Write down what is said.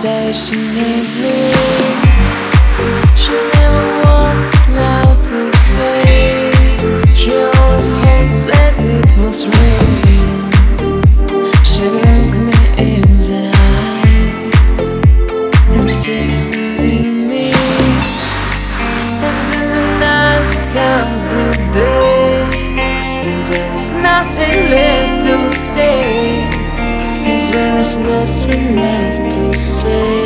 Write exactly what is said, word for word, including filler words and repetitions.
says she needs me. She never wanted love to fade. She always hopes that it was real. She looked me in the eyes and seeing me. And then the night becomes the day, and there's nothing left to say. And there's nothing left to say.